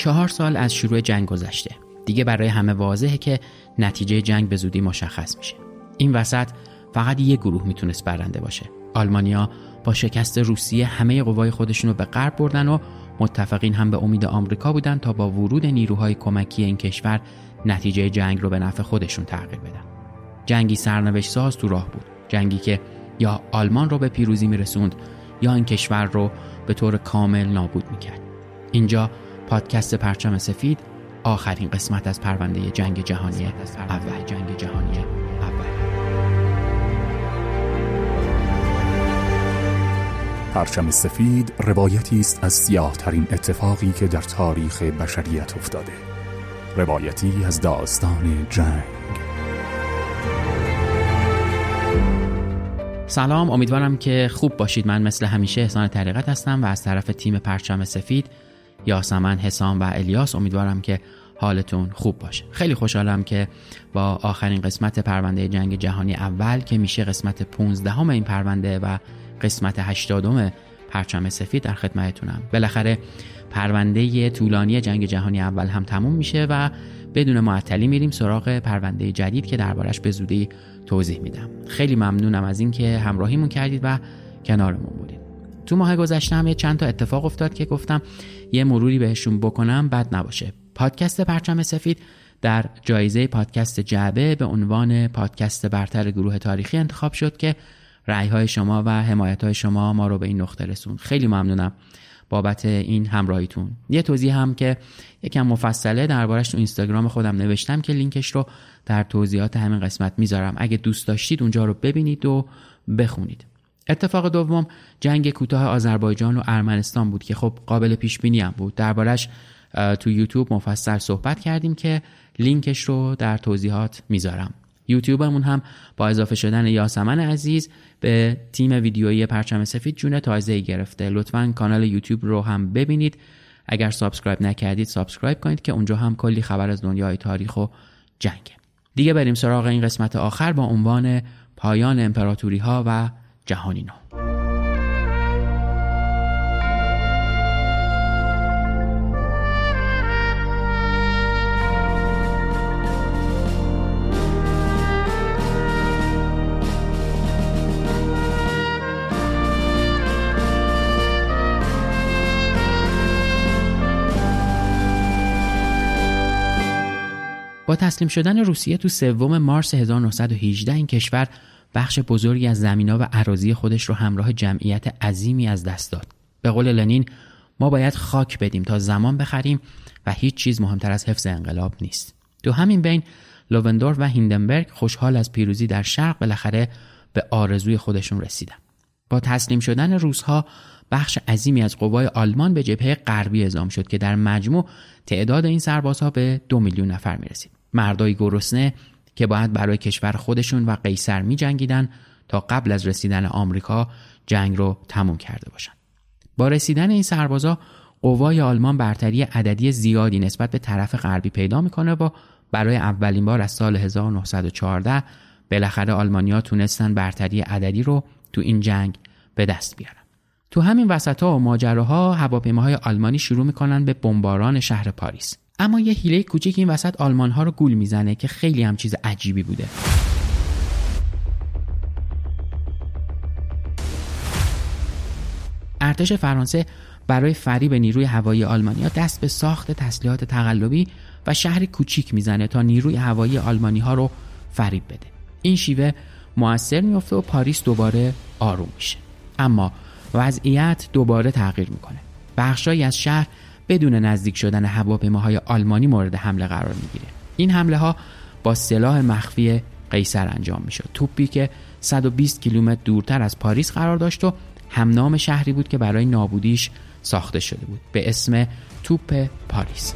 4 سال از شروع جنگ گذشته. دیگه برای همه واضحه که نتیجه جنگ به زودی مشخص میشه. این وسط فقط یک گروه میتونست برنده باشه. آلمانیا با شکست روسیه همه قوای خودشون رو به غرب بردن و متفقین هم به امید آمریکا بودن تا با ورود نیروهای کمکی این کشور نتیجه جنگ رو به نفع خودشون تغییر بدن. جنگی سرنوشت ساز تو راه بود. جنگی که یا آلمان رو به پیروزی میرسوند یا این کشور رو به طور کامل نابود میکرد. اینجا پادکست پرچم سفید، آخرین قسمت از پرونده جنگ جهانی اول. پرچم سفید روایتی است از سیاه‌ترین اتفاقی که در تاریخ بشریت افتاده. روایتی از داستان جنگ. سلام، امیدوارم که خوب باشید. من مثل همیشه احسان طریقت هستم و از طرف تیم پرچم سفید یاسمن، حسام و الیاس امیدوارم که حالتون خوب باشه. خیلی خوشحالم که با آخرین قسمت پرونده جنگ جهانی اول که میشه قسمت 15 این پرونده و قسمت 80 پرچم سفید در خدمتتونم. بالاخره پرونده طولانی جنگ جهانی اول هم تموم میشه و بدون معطلی میریم سراغ پرونده جدید که دربارش به زودی توضیح میدم. خیلی ممنونم از این که همراهیمون کردید و کنارمون بودید. تو ماه گذشته هم چند تا اتفاق افتاد که گفتم یه مروری بهشون بکنم بد نباشه. پادکست پرچم سفید در جایزه پادکست جعبه به عنوان پادکست برتر گروه تاریخی انتخاب شد که رأی‌های شما و حمایت‌های شما ما رو به این نقطه رسوند. خیلی ممنونم بابت این همراهیتون. یه توضیح هم که یکم مفصله دربارش تو اینستاگرام خودم نوشتم که لینکش رو در توضیحات همین قسمت میذارم. اگه دوست داشتید اونجا رو ببینید و بخونید. اتفاق دوم جنگ کوتاه آذربایجان و ارمنستان بود که خب قابل پیش بینی هم بود. دربارش تو یوتیوب مفصل صحبت کردیم که لینکش رو در توضیحات میذارم. یوتیوبمون هم با اضافه شدن یاسمن عزیز به تیم ویدیویی پرچم سفید جون تازه‌ای گرفته. لطفاً کانال یوتیوب رو هم ببینید. اگر سابسکرایب نکردید سابسکرایب کنید که اونجا هم کلی خبر از دنیای تاریخ و جنگ. دیگه بریم سراغ این قسمت آخر با عنوان پایان امپراتوری ها و جهانی نو. با تسلیم شدن روسیه تو 3 مارس 1918 این کشور بخش بزرگی از زمینا و اراضی خودش رو همراه جمعیت عظیمی از دست داد. به قول لنین ما باید خاک بدیم تا زمان بخریم و هیچ چیز مهمتر از حفظ انقلاب نیست. تو همین بین لووندورف و هیندنبرگ خوشحال از پیروزی در شرق بالاخره به آرزوی خودشون رسیدن. با تسلیم شدن روس‌ها بخش عظیمی از قوای آلمان به جبهه غربی اعزام شد که در مجموع تعداد این سربازها به 2 میلیون نفر میرسید. مردای گرسنه که باید برای کشور خودشون و قیصر می جنگیدن تا قبل از رسیدن آمریکا جنگ رو تموم کرده باشن. با رسیدن این سربازا قوای آلمان برتری عددی زیادی نسبت به طرف غربی پیدا میکنه و برای اولین بار از سال 1914 بالاخره آلمانیا تونستن برتری عددی رو تو این جنگ به دست بیارن. تو همین وسطا و ماجراها هواپیماهای آلمانی شروع میکنن به بمباران شهر پاریس. اما یه حیله کوچیک این وسط آلمان‌ها رو گول میزنه که خیلی هم چیز عجیبی بوده. ارتش فرانسه برای فریب نیروی هوایی آلمانیا دست به ساخت تسلیحات تقلبی و شهری کوچیک میزنه تا نیروی هوایی آلمانی‌ها رو فریب بده. این شیوه موثر میفته و پاریس دوباره آروم میشه. اما وضعیت دوباره تغییر میکنه. بخشایی از شهر بدون نزدیک شدن هواپیماهای آلمانی مورد حمله قرار میگیره. این حمله ها با سلاح مخفی قیصر انجام میشد. توپی که 120 کیلومتر دورتر از پاریس قرار داشت و همنام شهری بود که برای نابودیش ساخته شده بود به اسم توپ پاریس.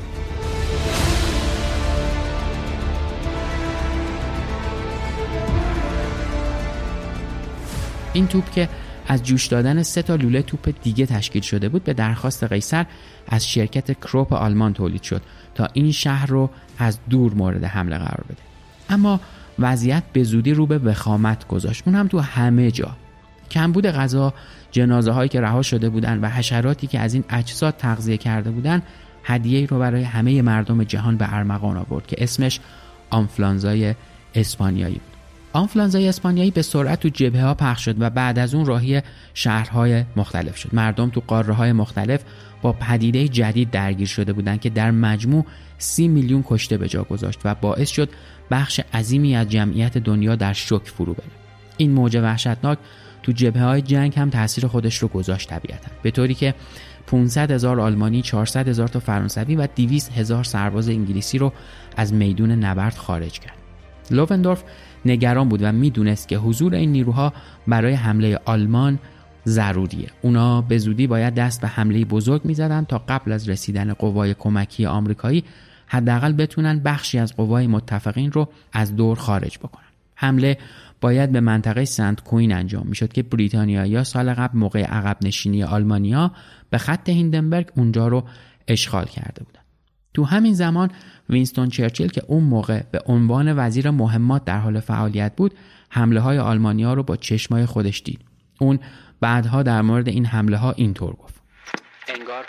این توپ که از جوش دادن 3 لوله توپ دیگه تشکیل شده بود به درخواست قیصر از شرکت کروپ آلمان تولید شد تا این شهر رو از دور مورد حمله قرار بده. اما وضعیت به زودی رو به وخامت گذاشت، اون هم تو همه جا. کمبود غذا، جنازه هایی که رها شده بودن و حشراتی که از این اجساد تغذیه کرده بودن هدیه‌ای رو برای همه مردم جهان به ارمغان آورد که اسمش آنفلانزای اسپانیایی بود. آنفلانزای اسپانیایی به سرعت تو جبهه‌ها پخش شد و بعد از اون راهی شهرهای مختلف شد. مردم تو قاره‌های مختلف با پدیده جدید درگیر شده بودند که در مجموع 30 میلیون کشته به جا گذاشت و باعث شد بخش عظیمی از جمعیت دنیا در شوک فرو بره. این موج وحشتناک تو جبهه‌های جنگ هم تاثیر خودش رو گذاشت طبیعتاً، به طوری که 500,000 آلمانی، 400,000 تا فرانسوی و 200,000 سرباز انگلیسی رو از میدون نبرد خارج کرد. لووندورف نگران بود و میدونست که حضور این نیروها برای حمله آلمان ضروریه. اونا به زودی باید دست به حمله بزرگ میزدن تا قبل از رسیدن قوای کمکی آمریکایی حداقل بتونن بخشی از قوای متفقین رو از دور خارج بکنن. حمله باید به منطقه سنت کوین انجام میشد که بریتانیایی‌ها سال قبل موقع عقب نشینی آلمانیا به خط هیندنبرگ اونجا رو اشغال کرده بودن. تو همین زمان وینستون چرچیل که اون موقع به عنوان وزیر مهمات در حال فعالیت بود، حمله های آلمانیا رو با چشمای خودش دید. اون بعدها در مورد این حمله ها اینطور گفت: انگار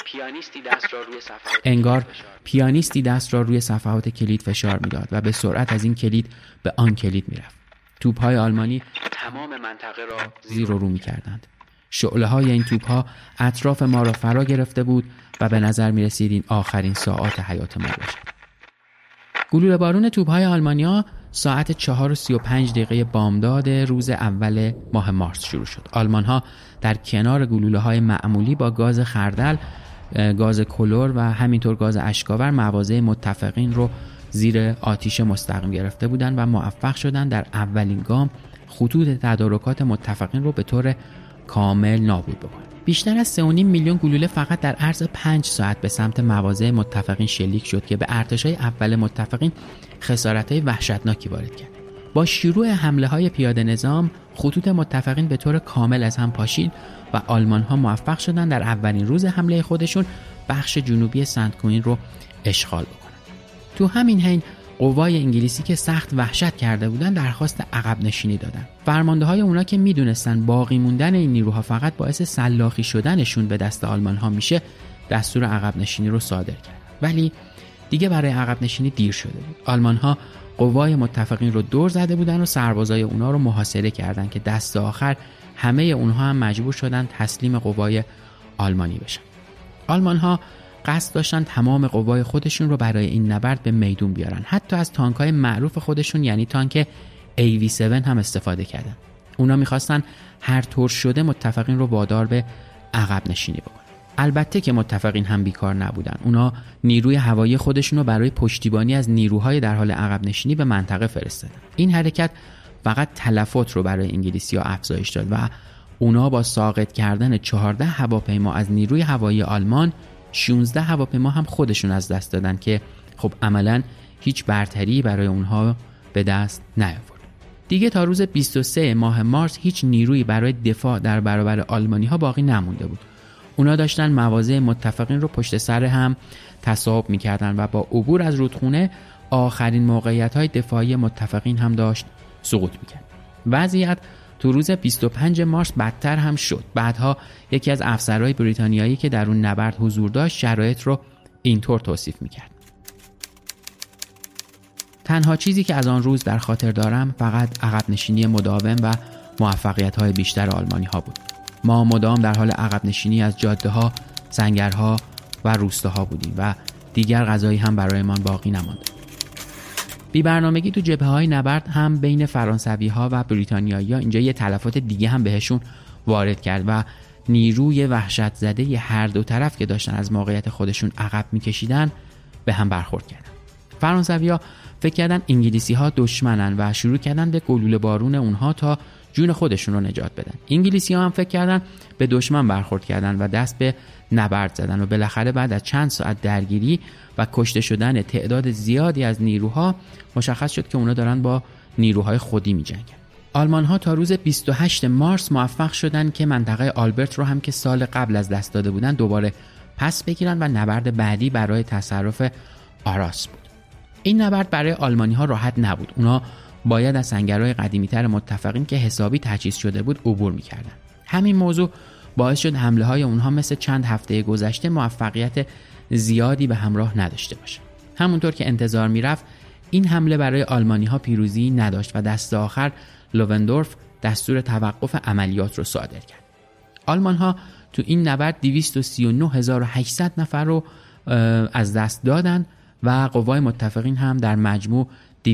پیانیستی دست را روی صفحات کلید فشار میداد و به سرعت از این کلید به آن کلید میرفت. توپ‌های آلمانی تمام منطقه را زیر و رو می‌کردند. شعله‌های این توپ‌ها اطراف ما را فرا گرفته بود و به نظر می‌رسید این آخرین ساعات حیات ما باشد. گلوله بارون توپ‌های آلمانیا ساعت 4:35 بامداد روز اول ماه مارس شروع شد. آلمان‌ها در کنار گلوله‌های معمولی با گاز خردل، گاز کلور و همینطور گاز اشکاور مواضع متفقین رو زیر آتش مستقیم گرفته بودند و موفق شدند در اولین گام خطوط تدارکات متفقین رو به طور کامل نابود بکنند. بیشتر از 3.5 میلیون گلوله فقط در عرض 5 ساعت به سمت مواضع متفقین شلیک شد که به ارتشای اول متفقین خسارت‌های وحشتناکی وارد کرد. با شروع حمله‌های پیاده نظام، خطوط متفقین به طور کامل از هم پاشید و آلمان‌ها موفق شدند در اولین روز حمله خودشون بخش جنوبی سنت کوین رو اشغال بکنند. تو همین حین قوای انگلیسی که سخت وحشت کرده بودند درخواست عقب نشینی دادند. فرمانده‌های اونا که میدونستن باقی موندن این نیروها فقط باعث سلاخی شدنشون به دست آلمان‌ها میشه، دستور عقب نشینی رو صادر کرد. ولی دیگه برای عقب نشینی دیر شده بود. آلمان‌ها قوای متفقین رو دور زده بودن و سربازای اونا رو محاصره کردند که دست آخر همه اونها هم مجبور شدن تسلیم قوای آلمانی بشن. آلمان‌ها قصد داشتن تمام قوای خودشون رو برای این نبرد به میدون بیارن. حتی از تانک‌های معروف خودشون یعنی تانک AV7 هم استفاده کردن. اونا می‌خواستن هر طور شده متفقین رو وادار به عقب نشینی بکنن. البته که متفقین هم بیکار نبودن. اونا نیروی هوایی خودشون رو برای پشتیبانی از نیروهای در حال عقب نشینی به منطقه فرستادن. این حرکت فقط تلفات رو برای انگلیسی‌ها افزایش داد و اونا با ساقط کردن 14 هواپیما از نیروی هوایی آلمان 16 هواپیما هم خودشون از دست دادن که خب عملاً هیچ برتری برای اونها به دست نیاورد. دیگه تا روز 23 ماه مارس هیچ نیرویی برای دفاع در برابر آلمانی‌ها باقی نمونده بود. اونا داشتن مواضع متفقین رو پشت سر هم تصاحب می‌کردن و با عبور از رودخونه آخرین موقعیت‌های دفاعی متفقین هم داشت سقوط می‌کرد. وضعیت تو روز 25 مارس بدتر هم شد. بعدها یکی از افسرهای بریتانیایی که در اون نبرد حضور داشت شرایط رو اینطور توصیف می‌کرد: تنها چیزی که از آن روز در خاطر دارم فقط عقب نشینی مداوم و موفقیت‌های بیشتر آلمانی‌ها بود. ما مدام در حال عقب نشینی از جاده‌ها، سنگرها و روستاها بودیم و دیگر غذایی هم برایمان باقی نمانده. بی برنامگی تو جبهه‌های نبرد هم بین فرانسوی‌ها و بریتانیایی‌ها اینجا یه تلفات دیگه هم بهشون وارد کرد و نیروی وحشت زده هر دو طرف که داشتن از موقعیت خودشون عقب می‌کشیدن به هم برخورد کردن. فرانسوی‌ها فکر کردن انگلیسی‌ها دشمنن و شروع کردن به گلوله بارون اونها تا جون خودشون رو نجات بدن. انگلیسی‌ها هم فکر کردن به دشمن برخورد کردن و دست به نبرد زدن و بالاخره بعد از چند ساعت درگیری و کشته شدن تعداد زیادی از نیروها مشخص شد که اونا دارن با نیروهای خودی می‌جنگن. آلمان‌ها تا روز 28 مارس موفق شدن که منطقه آلبرت رو هم که سال قبل از دست داده بودن دوباره پس بگیرن و نبرد بعدی برای تصرف آراس بود. این نبرد برای آلمانی‌ها راحت نبود. اونا باید از سنگرهای قدیمی‌تر متفقین که حسابی تجهیز شده بود عبور می‌کردن. همین موضوع باعث شد حمله‌های اونها مثل چند هفته گذشته موفقیت زیادی به همراه نداشته باشه. همونطور که انتظار میرفت این حمله برای آلمانی‌ها پیروزی نداشت و دست آخر لووندورف دستور توقف عملیات رو صادر کرد. آلمان‌ها تو این نبرد 239,800 نفر رو از دست دادن و قوای متفقین هم در مجموع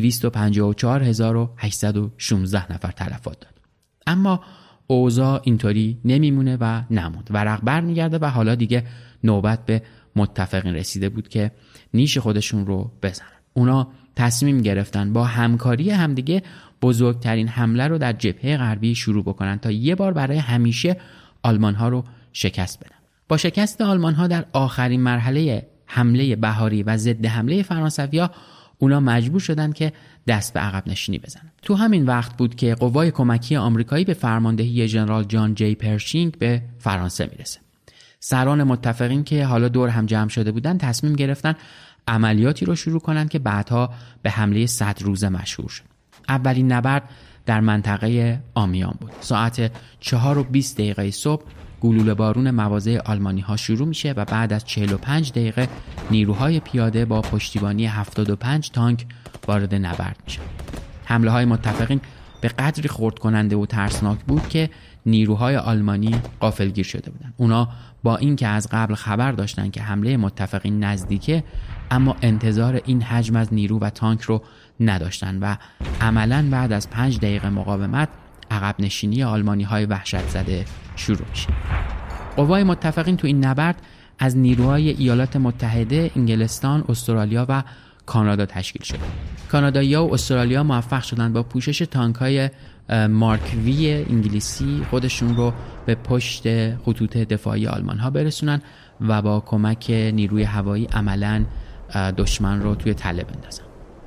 254,816 نفر تلفات داد. اما اوضاع اینطوری نمیمونه و نموند. ورق برمیگرده و حالا دیگه نوبت به متفقین رسیده بود که نیش خودشون رو بزنن. اونا تصمیم گرفتن با همکاری همدیگه بزرگترین حمله رو در جبهه غربی شروع بکنن تا یه بار برای همیشه آلمان‌ها رو شکست بدن. با شکست آلمان‌ها در آخرین مرحله حمله بهاری و ضد حمله فرانسوی‌ها اونا مجبور شدن که دست به عقب نشینی بزنن. تو همین وقت بود که قوای کمکی آمریکایی به فرماندهی ژنرال جان جی پرشینگ به فرانسه میرسه. سران متفقین که حالا دور هم جمع شده بودن تصمیم گرفتن عملیاتی رو شروع کنن که بعدها به حمله 100 روزه مشهور شد. اولین نبرد در منطقه آمیان بود. ساعت 4:20 صبح گلوله بارون مواضع آلمانی ها شروع میشه و بعد از 45 دقیقه نیروهای پیاده با پشتیبانی 75 تانک وارد نبرد میشن. حمله های متفقین به قدری خرد کننده و ترسناک بود که نیروهای آلمانی غافلگیر شده بودند. اونا با اینکه از قبل خبر داشتن که حمله متفقین نزدیکه، اما انتظار این حجم از نیرو و تانک رو نداشتن و عملاً بعد از 5 دقیقه مقاومت عقب نشینی آلمانی های وحشت زده شروع میشه. قوای متفقین تو این نبرد از نیروهای ایالات متحده، انگلستان، استرالیا و کانادا تشکیل شده. کانادایی‌ها و استرالیا موفق شدن با پوشش تانک‌های مارک وی انگلیسی خودشون رو به پشت خطوط دفاعی آلمان‌ها برسونن و با کمک نیروی هوایی عملاً دشمن رو توی تله بندازن.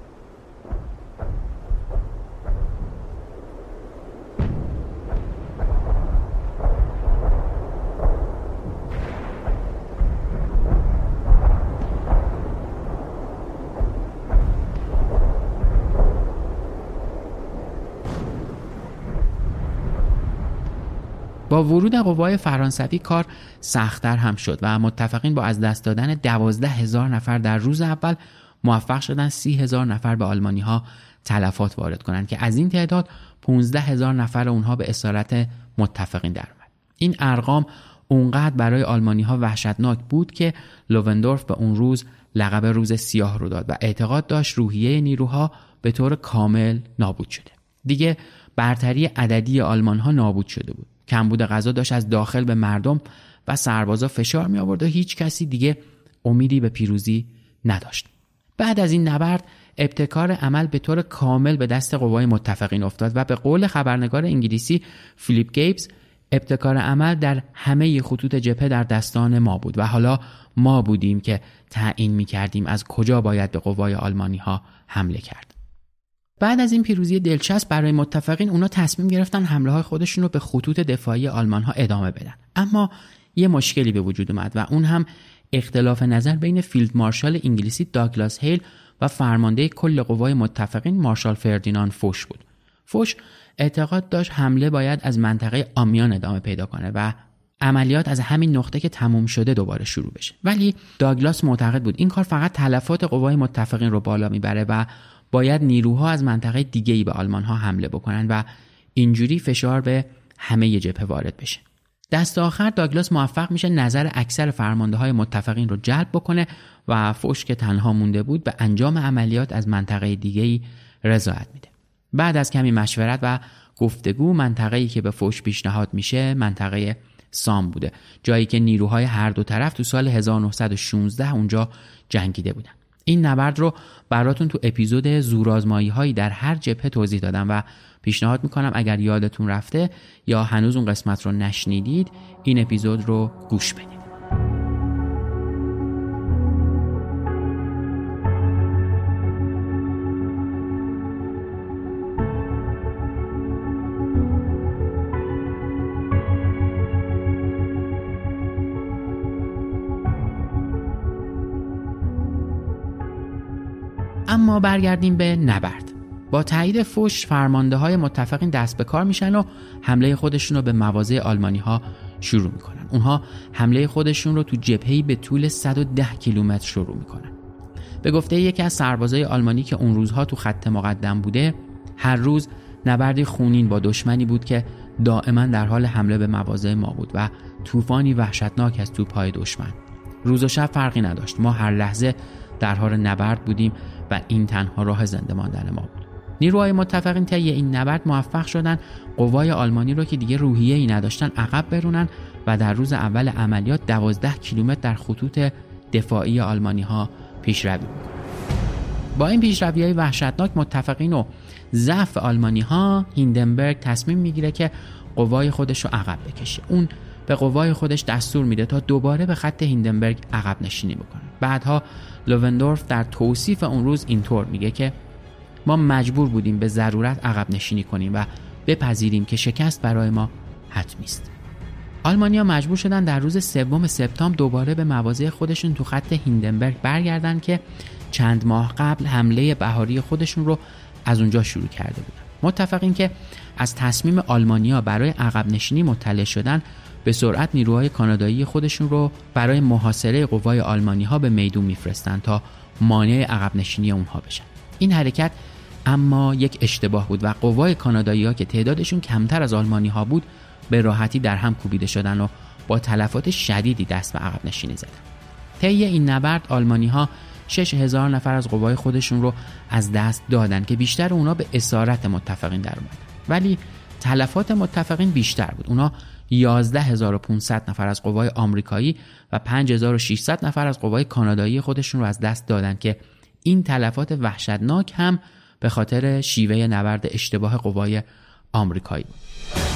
با ورود قوای فرانسوی کار سخت‌تر هم شد و متفقین با از دست دادن 12,000 نفر در روز اول موفق شدن 30,000 نفر به آلمانی‌ها تلفات وارد کنند که از این تعداد 15,000 نفر اونها به اسارت متفقین در اومد. این ارقام اونقدر برای آلمانی‌ها وحشتناک بود که لووندورف به اون روز لقب روز سیاه رو داد و اعتقاد داشت روحیه نیروها به طور کامل نابود شده. دیگه برتری عددی آلمان‌ها نابود شده بود. کمبود غذا داشت از داخل به مردم و سربازا فشار می آورد و هیچ کسی دیگه امیدی به پیروزی نداشت. بعد از این نبرد ابتکار عمل به طور کامل به دست قوای متفقین افتاد و به قول خبرنگار انگلیسی فیلیپ گیبز ابتکار عمل در همه خطوط جبهه در دستان ما بود و حالا ما بودیم که تعیین می کردیم از کجا باید به قوای آلمانی ها حمله کرد. بعد از این پیروزی دلچسب برای متفقین اونا تصمیم گرفتن حمله های خودشون رو به خطوط دفاعی آلمان ها ادامه بدن. اما یه مشکلی به وجود اومد و اون هم اختلاف نظر بین فیلد مارشال انگلیسی داگلاس هیل و فرمانده کل قوای متفقین مارشال فردیناند فوش بود. فوش اعتقاد داشت حمله باید از منطقه آمیان ادامه پیدا کنه و عملیات از همین نقطه که تموم شده دوباره شروع بشه. ولی داگلاس معتقد بود این کار فقط تلفات قوای متفقین رو بالا میبره و باید نیروها از منطقه دیگه‌ای به آلمان‌ها حمله بکنن و اینجوری فشار به همه جبهه وارد بشه. دست آخر داگلاس موفق میشه نظر اکثر فرمانده‌های متفقین رو جلب بکنه و فوش که تنها مونده بود به انجام عملیات از منطقه دیگه‌ای رضایت میده. بعد از کمی مشورت و گفتگو منطقه‌ای که به فوش پیشنهاد میشه منطقه سام بوده، جایی که نیروهای هر دو طرف تو سال 1916 اونجا جنگیده بودن. این نبرد رو براتون تو اپیزود زورآزمایی‌هایی در هر جبهه توضیح دادم و پیشنهاد میکنم اگر یادتون رفته یا هنوز اون قسمت رو نشنیدید این اپیزود رو گوش بدید. اما برگردیم به نبرد. با تایید فوش فرمانده های متفقین دست به کار میشن و حمله خودشون رو به مواضع آلمانی ها شروع میکنن. اونها حمله خودشون رو تو جبهه‌ای به طول 110 کیلومتر شروع میکنن. به گفته یکی از سربازای آلمانی که اون روزها تو خط مقدم بوده، هر روز نبردی خونین با دشمنی بود که دائما در حال حمله به مواضع ما بود و طوفانی وحشتناک از توپ‌های دشمن. روز و شب فرقی نداشت. ما هر لحظه در حال نبرد بودیم و این تنها راه زنده ماندن ما بود. نیروهای متفقین طی این نبرد موفق شدن قوای آلمانی رو که دیگه روحیه‌ای نداشتن عقب برونن و در روز اول عملیات 12 کیلومتر در خطوط دفاعی آلمانی‌ها پیشروی می‌کنن. با این پیشروی‌های وحشتناک متفقین و ضعف آلمانی‌ها، هیندنبرگ تصمیم میگیره که قوای خودش رو عقب بکشه. اون به قوای خودش دستور میده تا دوباره به خط هیندنبرگ عقب نشینی بکنن. بعدها لووندورف در توصیف اون روز اینطور میگه که ما مجبور بودیم به ضرورت عقب نشینی کنیم و بپذیریم که شکست برای ما حتمی است. آلمانی‌ها مجبور شدن در روز 3 سپتامبر دوباره به مواضع خودشون تو خط هیندنبرگ برگردن که چند ماه قبل حمله بهاری خودشون رو از اونجا شروع کرده بودن. متفقین که از تصمیم آلمانی‌ها برای عقب نشینی مطلع شدن، به سرعت نیروهای کانادایی خودشون رو برای محاصره قوای آلمانی‌ها به میدون میفرستن تا مانع عقب نشینی اونها بشن. این حرکت اما یک اشتباه بود و قوای کانادایی‌ها که تعدادشون کمتر از آلمانی‌ها بود به راحتی در هم کوبیده شدن و با تلفات شدیدی دست به عقب نشینی زدن. طی این نبرد آلمانی‌ها 6000 نفر از قوای خودشون رو از دست دادن که بیشتر اونا به اسارت متفقین در اومدن. ولی تلفات متفقین بیشتر بود. اونا 11500 نفر از قوای آمریکایی و 5600 نفر از قوای کانادایی خودشون رو از دست دادن که این تلفات وحشتناک هم به خاطر شیوه نبرد اشتباه قوای آمریکایی بود.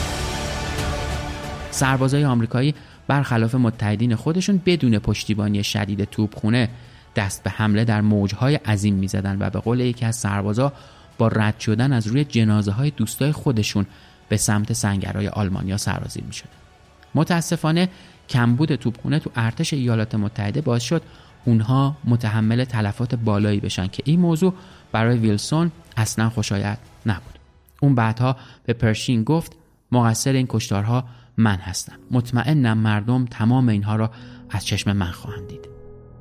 سربازای آمریکایی برخلاف متحدین خودشون بدون پشتیبانی شدید توپخونه دست به حمله در موجهای عظیم می‌زدن و به قول یکی از سربازا با رد شدن از روی جنازه‌های دوستای خودشون به سمت سنگرهای آلمانیا سرازیر می‌شدن. متاسفانه کمبود توپخونه تو ارتش ایالات متحده باعث شد اونها متحمل تلفات بالایی بشن که این موضوع برای ویلسون اصلا خوشایند نبود. اون بعدها به پرشین گفت مقصر این کشتارها من هستم. مطمئنم مردم تمام اینها را از چشم من خواهند دید.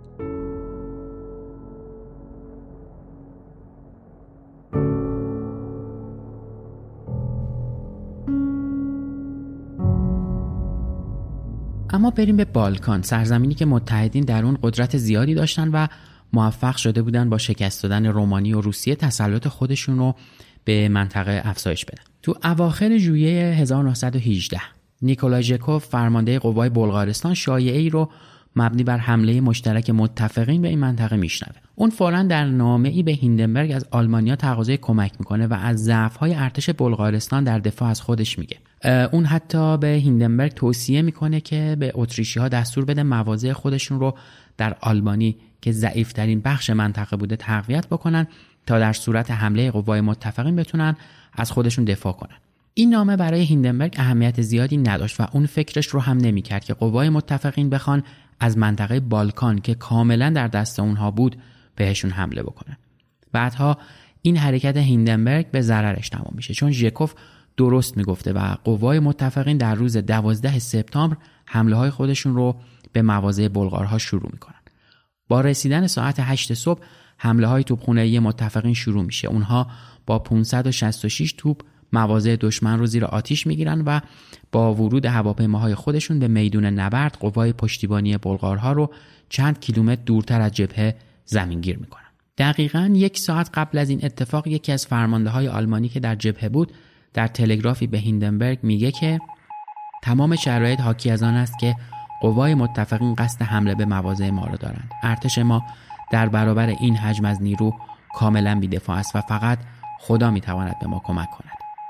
اما بریم به بالکان، سرزمینی که متحدین در اون قدرت زیادی داشتن و موفق شده بودن با شکست دادن رومانی و روسیه تسلط خودشون رو به منطقه افزایش بدن. تو اواخر ژوئیه 1918 نیکولای ژکوف فرمانده قوای بلغارستان شایعه‌ای رو مبنی بر حمله مشترک متفقین به این منطقه میشنوه. اون فوراً در نامه‌ای به هیندنبرگ از آلمانیا تقاضای کمک میکنه و از ضعف‌های ارتش بلغارستان در دفاع از خودش میگه. اون حتی به هیندنبرگ توصیه میکنه که به اتریشی‌ها دستور بده مواضع خودشون رو در آلبانی که ضعیف‌ترین بخش منطقه بوده تقویت بکنن تا در صورت حمله قوای متفقین بتونن از خودشون دفاع کنن. این نامه برای هیندنبرگ اهمیت زیادی نداشت و اون فکرش رو هم نمی‌کرد که قوای متفقین بخوان از منطقه بالکان که کاملا در دست اونها بود بهشون حمله بکنن. بعدها این حرکت هیندنبرگ به ضررش تمام میشه، چون ژکوف درست میگفته و قوای متفقین در روز 12 سپتامبر حمله های خودشون رو به مواضع بلغارها شروع میکنن. با رسیدن ساعت 8 صبح حمله های توپخانه‌ای متفقین شروع میشه. اونها با 566 توپ مواضع دشمن رو زیر آتیش میگیرن و با ورود هواپیماهای خودشون به میدون نبرد قوای پشتیبانی بلغارها رو چند کیلومتر دورتر از جبهه زمینگیر میکنن. دقیقاً 1 ساعت قبل از این اتفاق یکی از فرمانده‌های آلمانی که در جبهه بود در تلگرافی به هیندنبرگ میگه که تمام شرایط حاکی از آن است که قوای متفقین قصد حمله به مواضع ما را دارند. ارتش ما در برابر این حجم از نیرو کاملا بی‌دفاع است و فقط خدا میتواند به ما کمک کند.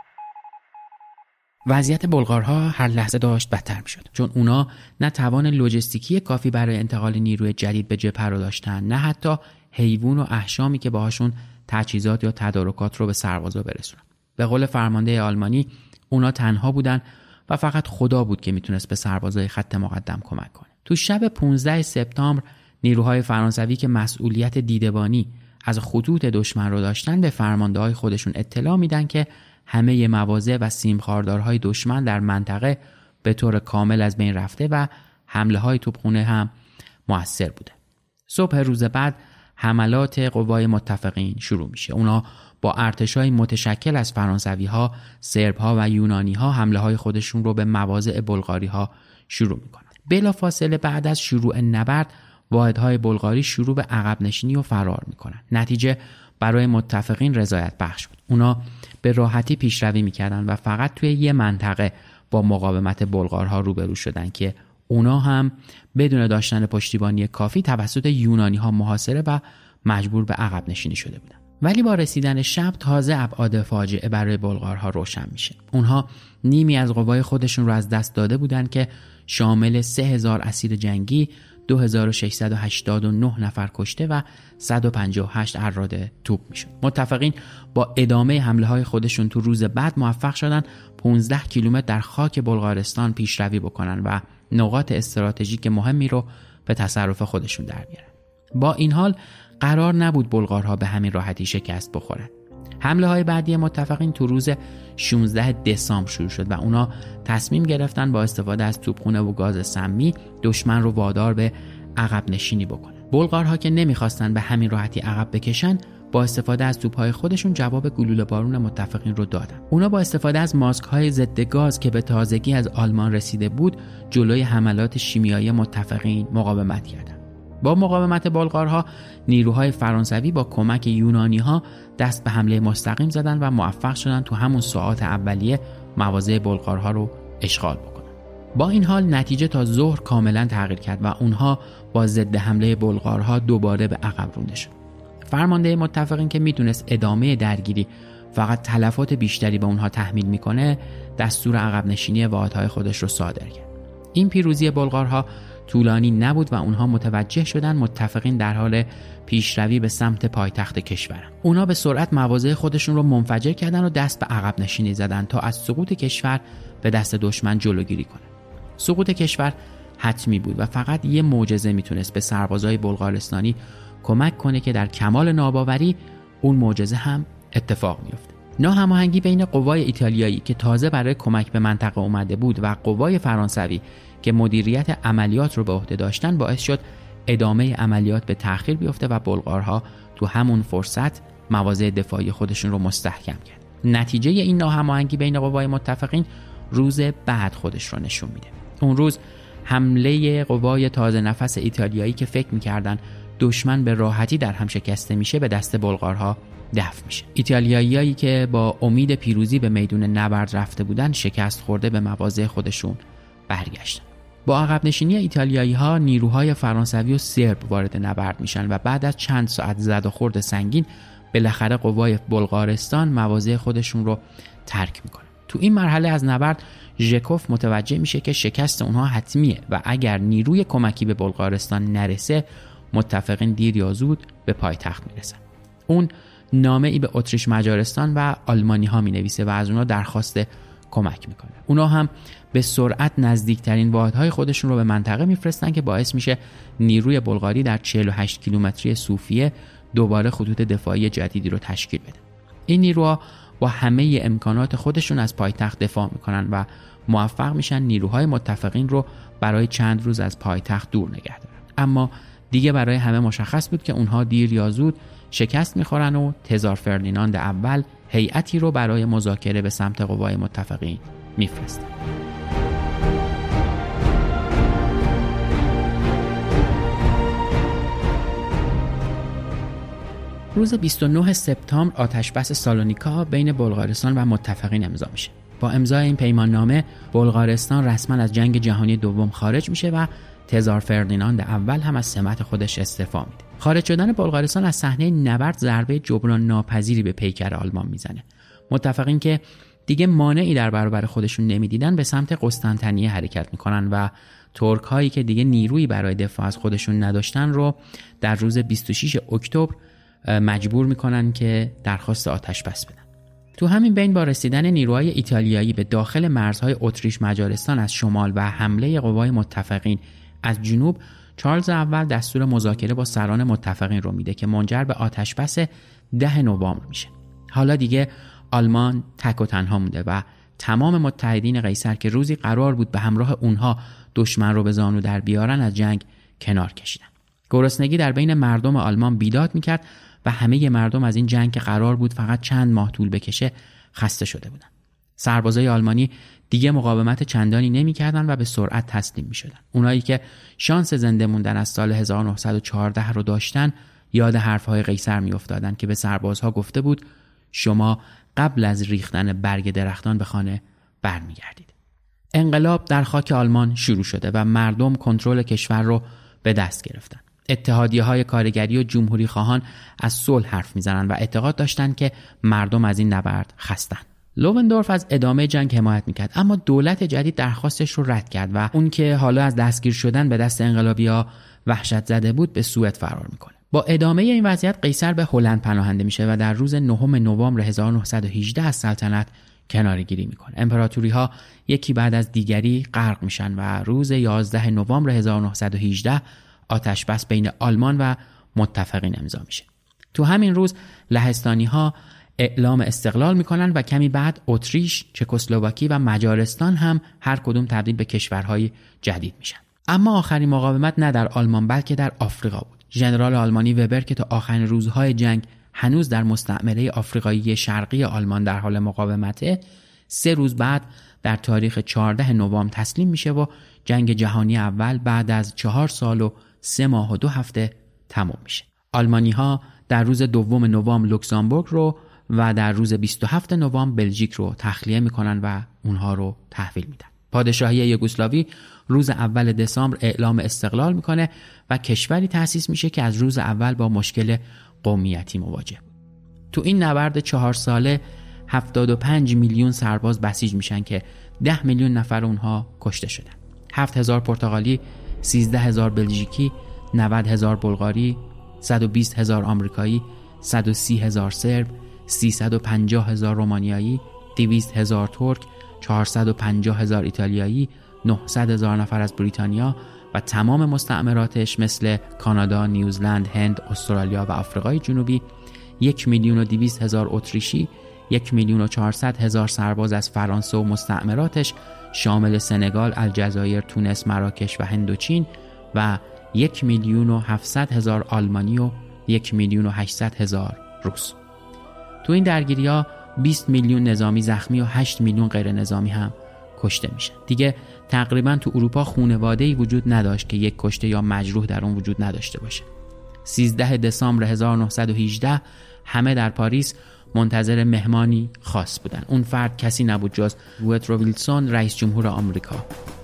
وضعیت بلغارها هر لحظه داشت بدتر میشد، چون اونا نه توان لوجستیکی کافی برای انتقال نیروی جدید به جبهه رو داشتن، نه حتی حیوان و احشامی که باهاشون تجهیزات یا تدارکات رو به سربازا برسونن. به قول فرمانده آلمانی اونا تنها بودن و فقط خدا بود که میتونست به سربازای خط مقدم کمک کنه. تو شب 15 سپتامبر نیروهای فرانسوی که مسئولیت دیدبانی از خطوط دشمن رو داشتن به فرمانده‌های خودشون اطلاع میدن که همه مواضع و سیمخاردارهای دشمن در منطقه به طور کامل از بین رفته و حمله های توپخانه هم مؤثر بوده. صبح روز بعد حملات قوای متفقین شروع میشه. اونا با ارتشای متشکل از فرانسوی‌ها، سرب‌ها و یونانی‌ها حمله‌های خودشون رو به مواضع بلغاری‌ها شروع میکنن. بلافاصله بعد از شروع نبرد واحدهای بلغاری شروع به عقب نشینی و فرار میکنن. نتیجه برای متفقین رضایت بخش بود. اونا به راحتی پیشروی میکردن و فقط توی یه منطقه با مقاومت بلغارها روبرو شدن که اونا هم بدون داشتن پشتیبانی کافی توسط یونانی‌ها محاصره و مجبور به عقب نشینی شده بودن. ولی با رسیدن شب تازه ابعاد فاجعه برای بلغارها روشن میشه. اونها نیمی از قوای خودشون رو از دست داده بودن که شامل 3000 اسیر جنگی، 2689 نفر کشته و 158 اراده توپ میشد. متفقین با ادامه حمله های خودشون تو روز بعد موفق شدن 15 کیلومتر در خاک بلغارستان پیشروی بکنن و نقاط استراتژیک مهمی رو به تصرف خودشون در بیارن. با این حال قرار نبود بلغارها به همین راحتی شکست بخورن. حمله های بعدی متفقین تو روز 16 دسامبر شروع شد و اونا تصمیم گرفتن با استفاده از توپخانه و گاز سمی دشمن رو وادار به عقب نشینی بکنن. بلغارها که نمیخواستن به همین راحتی عقب بکشن، با استفاده از توپ‌های خودشون جواب گلوله بارون متفقین رو دادن. اونا با استفاده از ماسک‌های ضد گاز که به تازگی از آلمان رسیده بود، جلوی حملات شیمیایی متفقین مقاومت کردند. با مقاومت بلغارها، نیروهای فرانسوی با کمک یونانی‌ها دست به حمله مستقیم زدن و موفق شدن تو همون ساعات اولیه مواضع بلغارها رو اشغال بکنن. با این حال نتیجه تا ظهر کاملا تغییر کرد و اونها با ضد حمله بلغارها دوباره به عقب رونده شد. فرمانده متفقین که میدونست ادامه درگیری فقط تلفات بیشتری به اونها تحمیل میکنه، دستور عقب نشینی واحدهای خودش رو صادر کرد. این پیروزی بلغارها طولانی نبود و اونها متوجه شدن متفقین در حال پیشروی به سمت پایتخت کشورن. اونا به سرعت مواضع خودشون رو منفجر کردن و دست به عقب نشینی زدن تا از سقوط کشور به دست دشمن جلوگیری کنن. سقوط کشور حتمی بود و فقط یه معجزه میتونست به سربازای بلغارستانی کمک کنه که در کمال ناباوری اون معجزه هم اتفاق میفته. ناهماهنگی بین قوای ایتالیایی که تازه برای کمک به منطقه اومده بود و قوای فرانسوی که مدیریت عملیات رو به عهده داشتن باعث شد ادامه عملیات به تأخیر بیفته و بلغارها تو همون فرصت مواضع دفاعی خودشون رو مستحکم کرد. نتیجه این ناهماهنگی بین قوای متفقین روز بعد خودش رو نشون میده. اون روز حمله قوای تازه نفس ایتالیایی که فکر می‌کردن دشمن به راحتی در هم شکسته میشه به دست بلغارها دفع میشه. ایتالیاییایی که با امید پیروزی به میدون نبرد رفته بودن شکست خورده به مواضع خودشون برگشتن. با عقب نشینی ایتالیایی‌ها نیروهای فرانسوی و سرب وارد نبرد میشن و بعد از چند ساعت زد و خورد سنگین بالاخره قوای بلغارستان مواضع خودشون رو ترک میکنن. تو این مرحله از نبرد ژکوف متوجه میشه که شکست اونها حتمیه و اگر نیروی کمکی به بلغارستان نرسه متفقین دیر یا زود به پایتخت میرسن. اون نامه ای به اتریش مجارستان و آلمانی ها می نویسه و از اونا درخواست کمک میکنه. اونا هم به سرعت نزدیکترین واحدهای خودشون رو به منطقه میفرستن که باعث میشه نیروی بلغاری در 48 کیلومتری صوفیه دوباره خطوط دفاعی جدیدی رو تشکیل بده. این نیروها با همه امکانات خودشون از پایتخت دفاع میکنن و موفق میشن نیروهای متفقین رو برای چند روز از پایتخت دور نگه دارن. اما دیگه برای همه مشخص بود که اونها دیر یا زود شکست میخورن و تزار فردیناند اول هیئتی رو برای مذاکره به سمت قوای متفقین میفرسته. روز 29 سپتامبر آتشبس سالونیکا بین بلغارستان و متفقین امضا میشه. با امضای این پیمان نامه بلغارستان رسما از جنگ جهانی دوم خارج میشه و تزار فردیناند اول هم از سمت خودش استعفا میده. خارج شدن بلغارستان از صحنه نبرد ضربه جبران ناپذیری به پیکر آلمان میزنه. متفقین که دیگه مانعی در برابر خودشون نمیدیدن به سمت قسطنطنیه حرکت میکنن و ترک هایی که دیگه نیرویی برای دفاع از خودشون نداشتن رو در روز 26 اکتبر مجبور میکنن که درخواست آتش بس بدن. تو همین بین با رسیدن نیروهای ایتالیایی به داخل مرزهای اتریش مجارستان از شمال و حمله قوای متفقین از جنوب، چارلز اول دستور مذاکره با سران متفقین رو میده که منجر به آتشبس 10 نوامبر میشه. حالا دیگه آلمان تک و تنها مونده و تمام متحدین قیصر که روزی قرار بود به همراه اونها دشمن رو به زانو در بیارن از جنگ کنار کشیدن. گرسنگی در بین مردم آلمان بیداد میکرد و همه مردم از این جنگ که قرار بود فقط چند ماه طول بکشه خسته شده بودن. سربازای آلمانی دیگه مقاومت چندانی نمی‌کردن و به سرعت تسلیم می‌شدن. اونایی که شانس زنده موندن از سال 1914 رو داشتن یاد حرف‌های قیصر می‌افتادن که به سربازها گفته بود شما قبل از ریختن برگ درختان به خانه برمیگردید. انقلاب در خاک آلمان شروع شده و مردم کنترل کشور رو به دست گرفتن. اتحادیه‌های کارگری و جمهوری خواهان از صلح حرف می‌زنن و اعتقاد داشتن که مردم از این نبرد خستن. لووندورف از ادامه جنگ حمایت میکرد، اما دولت جدید درخواستش رو رد کرد و اون که حالا از دستگیر شدن به دست انقلابی‌ها وحشت زده بود به سوئد فرار میکنه. با ادامه این وضعیت قیصر به هلند پناهنده میشه و در روز 9 نوامبر 1918 از سلطنت کناره‌گیری میکنه. امپراتوری‌ها یکی بعد از دیگری غرق میشن و روز 11 نوامبر 1918 آتشبس بین آلمان و متفقین امضا میشه. تو همین روز لهستانی‌ها اعلام استقلال میکنن و کمی بعد اتریش، چکسلواکی و مجارستان هم هر کدوم تبدیل به کشورهای جدید میشن. اما آخرین مقاومت نه در آلمان بلکه در آفریقا بود. ژنرال آلمانی وبر که تا آخرین روزهای جنگ هنوز در مستعمره آفریقایی شرقی آلمان در حال مقاومته، 3 روز بعد در تاریخ 14 نوامبر تسلیم میشه و جنگ جهانی اول بعد از 4 سال و 3 ماه و 2 هفته تمام میشه. آلمانی‌ها در روز 2 نوامبر لوکزامبورگ رو و در روز 27 نوامبر بلژیک رو تخلیه میکنن و اونها رو تحویل میدن. پادشاهی یوگسلاوی روز 1 دسامبر اعلام استقلال میکنه و کشوری تأسیس میشه که از روز اول با مشکل قومیتی مواجه بود. تو این نبرد 4 ساله 75 میلیون سرباز بسیج میشن که 10 میلیون نفر اونها کشته شدن. 7000 پرتغالی، 13000 بلژیکی، 90000 بلغاری، 120000 آمریکایی، 130000 سرب، 350,000 رومانیایی، 200,000 ترک، 450,000 ایتالیایی، 900,000 نفر از بریتانیا و تمام مستعمراتش مثل کانادا، نیوزلند، هند، استرالیا و آفریقای جنوبی، 1,200,000 اتریشی، 1,400,000 سرباز از فرانسه و مستعمراتش شامل سنگال، الجزایر، تونس، مراکش و هندوچین و 1,700,000 آلمانی و 1,800,000 روس. تو این درگیری‌ها 20 میلیون نظامی زخمی و 8 میلیون غیر نظامی هم کشته میشن. دیگه تقریبا تو اروپا خانواده‌ای وجود نداشت که یک کشته یا مجروح در اون وجود نداشته باشه. 13 دسامبر 1918 همه در پاریس منتظر مهمانی خاص بودن. اون فرد کسی نبود جز وودرو ویلسون، رئیس جمهور آمریکا.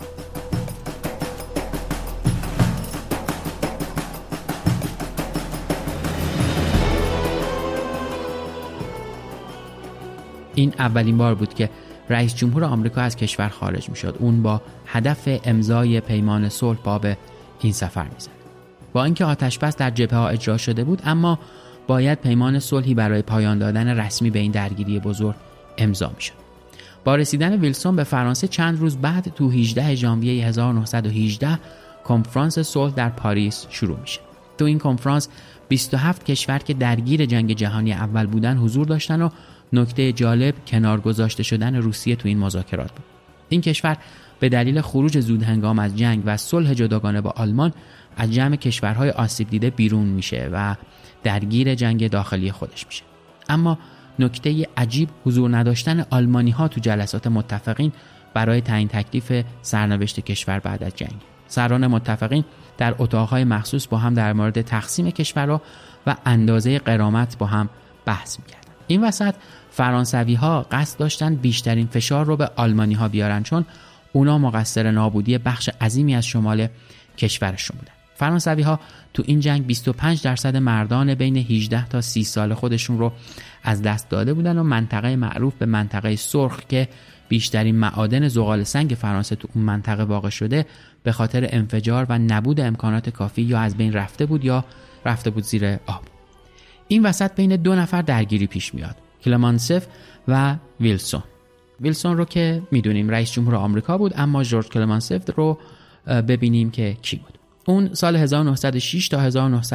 این اولین بار بود که رئیس جمهور آمریکا از کشور خارج میشد. اون با هدف امضای پیمان صلح پا به این سفر میزد. با اینکه آتشبس در جبهه‌ها اجرا شده بود، اما باید پیمان صلحی برای پایان دادن رسمی به این درگیری بزرگ امضا میشد. با رسیدن ویلسون به فرانسه چند روز بعد تو 18 ژانویه 1918 کنفرانس صلح در پاریس شروع میشه. تو این کنفرانس 27 کشور که درگیر جنگ جهانی اول بودن حضور داشتن و نکته جالب کنار گذاشته شدن روسیه تو این مذاکرات بود. این کشور به دلیل خروج زود هنگام از جنگ و صلح جداگانه با آلمان از جمع کشورهای آسیب دیده بیرون میشه و درگیر جنگ داخلی خودش میشه. اما نکته عجیب حضور نداشتن آلمانی‌ها تو جلسات متفقین برای تعیین تکلیف سرنوشت کشور بعد از جنگ. سران متفقین در اتاقهای مخصوص با هم در مورد تقسیم کشورها و اندازه غرامت با هم بحث می‌کردن. این وسط فرانسوی‌ها قصد داشتن بیشترین فشار رو به آلمانی‌ها بیارن، چون اونا مقصر نابودی بخش عظیمی از شمال کشورشون بودن. فرانسوی‌ها تو این جنگ 25% مردان بین 18 تا 30 سال خودشون رو از دست داده بودن و منطقه معروف به منطقه سرخ که بیشترین معادن زغال سنگ فرانسه تو اون منطقه واقع شده به خاطر انفجار و نبود امکانات کافی یا از بین رفته بود یا رفته بود زیر آب. این وسط بین 2 نفر درگیری پیش میاد، کلمانسف و ویلسون. ویلسون رو که میدونیم رئیس جمهور آمریکا بود، اما جورج کلمانسف رو ببینیم که کی بود. اون سال 1906 تا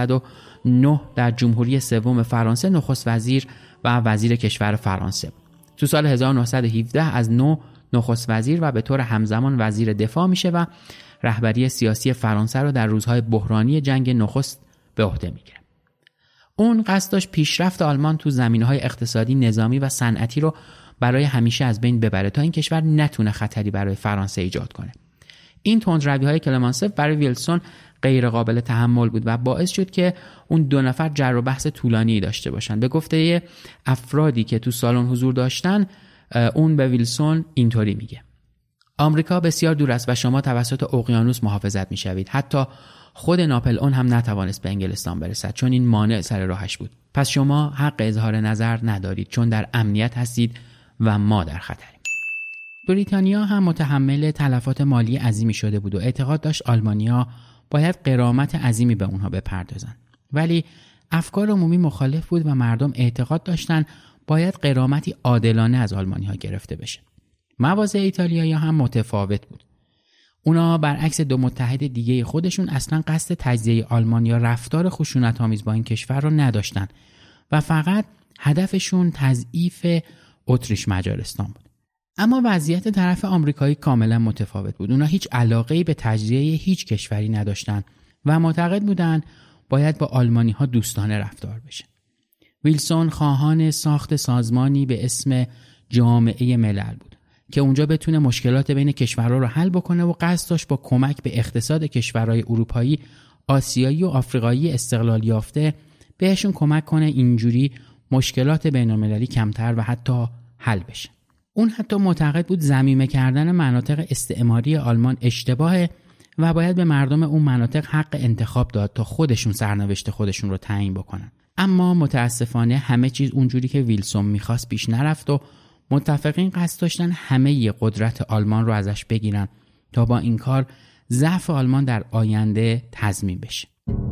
1909 در جمهوری سوم فرانسه نخست وزیر و وزیر کشور فرانسه بود. تو سال 1917 از نو نخست وزیر و به طور همزمان وزیر دفاع میشه و رهبری سیاسی فرانسه رو در روزهای بحرانی جنگ نخست به عهده میگیره. اون قصد داشت پیشرفت آلمان تو زمینه‌های اقتصادی، نظامی و صنعتی رو برای همیشه از بین ببره تا این کشور نتونه خطری برای فرانسه ایجاد کنه. این تندروی‌های کلمانسف برای ویلسون غیر قابل تحمل بود و باعث شد که اون 2 نفر جر و بحث طولانی داشته باشن. به گفته افرادی که تو سالن حضور داشتن، اون به ویلسون اینطوری میگه: آمریکا بسیار دور است و شما توسط اقیانوس محافظت میشوید. حتی خود ناپلئون هم نتوانست به انگلستان برسد چون این مانع سر راهش بود. پس شما حق اظهار نظر ندارید چون در امنیت هستید و ما در خطریم. بریتانیا هم متحمل تلفات مالی عظیمی شده بود و اعتقاد داشت آلمانیا باید غرامت عظیمی به اونها بپردازن. ولی افکار عمومی مخالف بود و مردم اعتقاد داشتن باید غرامتی عادلانه از آلمانی‌ها گرفته بشه. مواضع ایتالیایی‌ها هم متفاوت بود. اونا برعکس 2 متحد دیگه خودشون اصلا قصد تجزیه آلمان یا رفتار خشونت‌آمیز با این کشور رو نداشتن و فقط هدفشون تضعیف اتریش مجارستان بود. اما وضعیت طرف آمریکایی کاملا متفاوت بود. اونا هیچ علاقه‌ای به تجزیه هیچ کشوری نداشتن و معتقد بودن باید با آلمانی‌ها دوستانه رفتار بشه. ویلسون خواهان ساخت سازمانی به اسم جامعه ملل بود که اونجا بتونه مشکلات بین کشورها رو حل بکنه و قصد داشت با کمک به اقتصاد کشورهای اروپایی، آسیایی و آفریقایی استقلال یافته بهشون کمک کنه اینجوری مشکلات بین‌المللی کمتر و حتی حل بشه. اون حتی معتقد بود ضمیمه کردن مناطق استعماری آلمان اشتباهه و باید به مردم اون مناطق حق انتخاب داد تا خودشون سرنوشت خودشون رو تعیین بکنن. اما متاسفانه همه چیز اونجوری که ویلسون میخواست پیش نرفت و متفقین قصد داشتن همه قدرت آلمان رو ازش بگیرن تا با این کار ضعف آلمان در آینده تضمین بشه.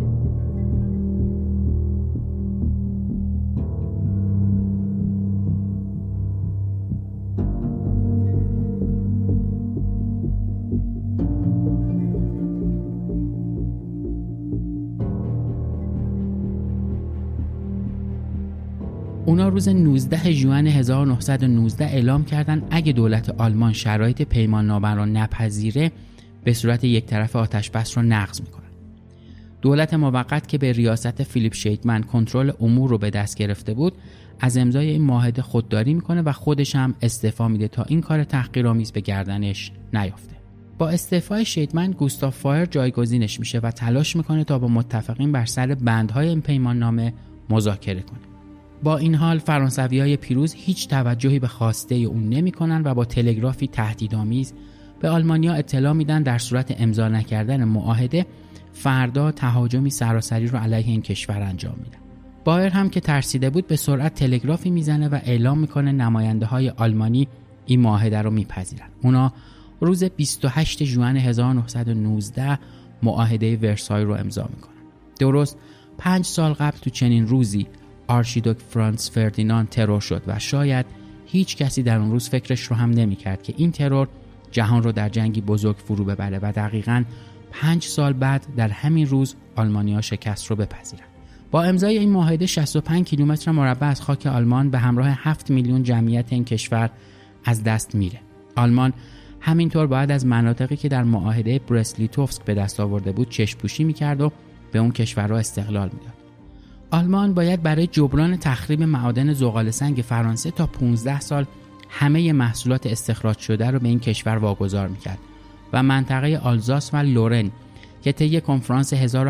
اونا روز 19 ژوئن 1919 اعلام کردن اگه دولت آلمان شرایط پیمان نامه را نپذیره به صورت یک طرفه آتش بس رو نقض میکنن. دولت موقت که به ریاست فیلیپ شیدمن کنترل امور رو به دست گرفته بود از امضای این معاهده خودداری میکنه و خودش هم استعفا میده تا این کار تحقیرآمیز به گردنش نیافته. با استعفای شیدمن گوستاف فایر جایگزینش میشه و تلاش میکنه تا با متفقین بر سر بندهای این پیمان نامه مذاکره کنه. با این حال فرانسویای پیروز هیچ توجهی به خواسته اون نمی‌کنن و با تلگرافی تهدیدآمیز به آلمانیا اطلاع میدن در صورت امضا نکردن معاهده فردا تهاجمی سراسری رو علیه این کشور انجام میدن. بایر هم که ترسیده بود به سرعت تلگرافی میزنه و اعلام میکنه نماینده‌های آلمانی این معاهده رو میپذیرن. اونا روز 28 ژوئن 1919 معاهده ورسای رو امضا میکنن. درست 5 سال قبل تو چنین روزی آرشیدوک فرانس فردیناند ترور شد و شاید هیچ کسی در اون روز فکرش رو هم نمی کرد که این ترور جهان رو در جنگی بزرگ فرو ببره و دقیقاً 5 سال بعد در همین روز آلمانی‌ها شکست رو بپذیرن. با امضای این معاهده 65 کیلومتر مربع از خاک آلمان به همراه 7 میلیون جمعیت این کشور از دست میره. آلمان همینطور باید از مناطقی که در معاهده برست-لیتوفسک به دست آورده بود چشم‌پوشی می‌کرد و به اون کشورها استقلال میداد. آلمان باید برای جبران تخریب معادن زغال سنگ فرانسه تا 15 سال همه محصولات استخراج شده رو به این کشور واگذار میکرد و منطقه آلزاس و لورن که طی کنفرانس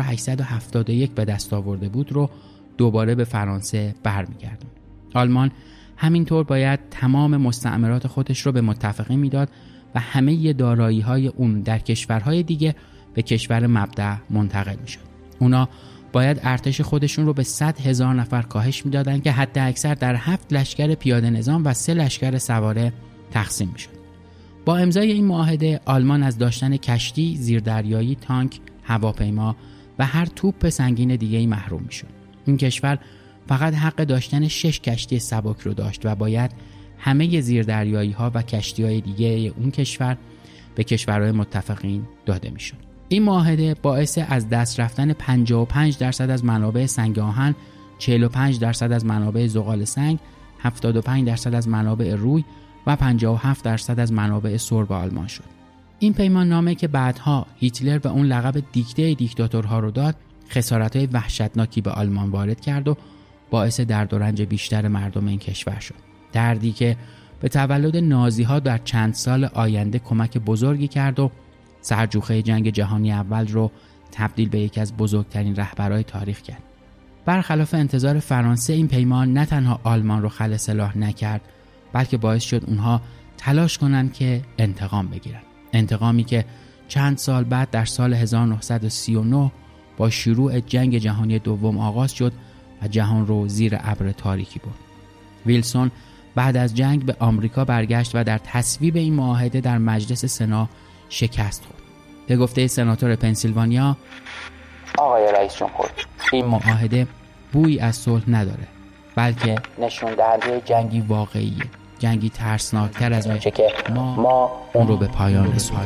1871 به دست آورده بود رو دوباره به فرانسه برمیگردوند. آلمان همینطور باید تمام مستعمرات خودش رو به متفقین میداد و همه دارایی‌های اون در کشورهای دیگه به کشور مبدأ منتقل میشد. اونا باید ارتش خودشون رو به 100,000 نفر کاهش میدادن که حد اکثر در 7 لشکر پیاده نظام و 3 لشکر سواره تقسیم میشد. با امضای این معاهده آلمان از داشتن کشتی، زیردریایی، تانک، هواپیما و هر توپ سنگین دیگه‌ای محروم میشد. این کشور فقط حق داشتن 6 کشتی سبک رو داشت و باید همه زیردریایی‌ها و کشتی‌های دیگه اون کشور به کشورهای متفقین داده میشد. این معاهده باعث از دست رفتن 55% از منابع سنگ آهن، 45% از منابع زغال سنگ 75% از منابع روی و 57% از منابع سرب آلمان شد. این پیمان نامه که بعدها هیتلر به اون لقب دیکته دیکتاتورها رو داد، خسارت‌های وحشتناکی به آلمان وارد کرد و باعث درد و رنج بیشتر مردم این کشور شد. دردی که به تولد نازی‌ها در چند سال آینده کمک بزرگی کرد و سرجوخه جنگ جهانی اول رو تبدیل به یکی از بزرگترین رهبرهای تاریخ کرد. برخلاف انتظار فرانسه، این پیمان نه تنها آلمان رو خل سلاح نکرد، بلکه باعث شد اونها تلاش کنند که انتقام بگیرن. انتقامی که چند سال بعد در سال 1939 با شروع جنگ جهانی دوم آغاز شد و جهان رو زیر ابر تاریکی برد. ویلسون بعد از جنگ به آمریکا برگشت و در تصویب این معاهده در مجلس سنا شکست خورد. به گفته سناتور پنسیلوانیا، آقای رئیس جمهور، این معاهده بویی از صلح نداره، بلکه نشون دهنده جنگی واقعیه، جنگی ترسناکتر از اون که ما اون رو به پایان رسوندیم.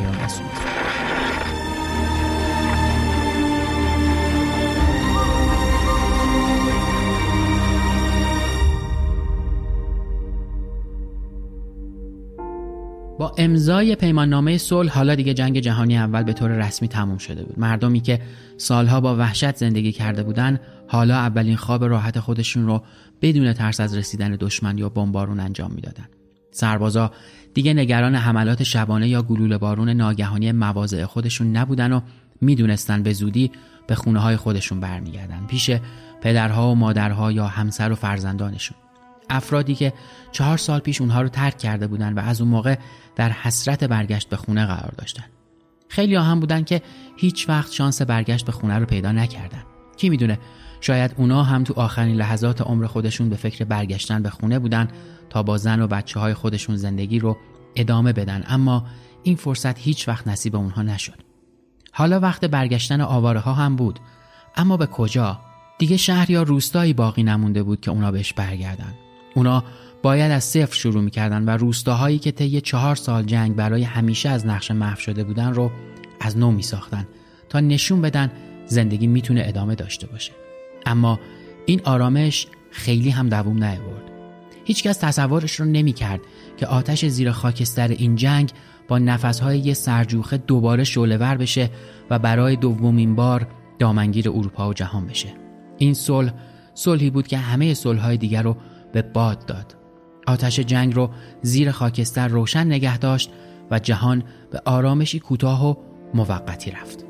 با امضای پیماننامه صلح حالا دیگه جنگ جهانی اول به طور رسمی تموم شده بود. مردمی که سالها با وحشت زندگی کرده بودن حالا اولین خواب راحت خودشون رو بدون ترس از رسیدن دشمن یا بمبارون انجام میدادن. سربازا دیگه نگران حملات شبانه یا گلوله بارون ناگهانی مواضع خودشون نبودن و میدونستن به زودی به خونه‌های خودشون برمیگردن، پیش پدرها و مادرها یا همسر و فرزندانشون. افرادی که 4 سال پیش اونها رو ترک کرده بودن و از اون موقع در حسرت برگشت به خونه قرار داشتن. خیلی ها هم بودن که هیچ وقت شانس برگشت به خونه رو پیدا نکردن. کی میدونه، شاید اونا هم تو آخرین لحظات عمر خودشون به فکر برگشتن به خونه بودن تا با زن و بچه‌های خودشون زندگی رو ادامه بدن، اما این فرصت هیچ وقت نصیب اونها نشد. حالا وقت برگشتن آواره ها هم بود، اما به کجا؟ دیگه شهر یا روستایی باقی نمونده بود که اونا بهش برگردن. اونا باید از صفر شروع می‌کردن و روستاهایی که طی 4 سال جنگ برای همیشه از نقشه محو شده بودن رو از نو می‌ساختن تا نشون بدن زندگی میتونه ادامه داشته باشه. اما این آرامش خیلی هم دوام نیاورد. هیچکس تصورش رو نمی‌کرد که آتش زیر خاکستر این جنگ با نفس‌های یه سرجوخه دوباره شعله‌ور بشه و برای دومین بار دامنگیر اروپا و جهان بشه. این صلحی بود که همه صلح‌های دیگر رو به باد داد. آتش جنگ رو زیر خاکستر روشن نگه داشت و جهان به آرامشی کوتاه و موقتی رفت.